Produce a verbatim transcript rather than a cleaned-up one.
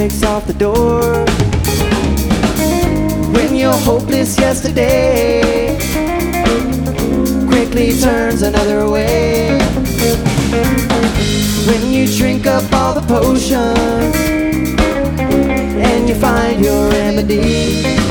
breaks off the door. When your hopeless yesterday quickly turns another way. When you drink up all the potions and you find your remedy.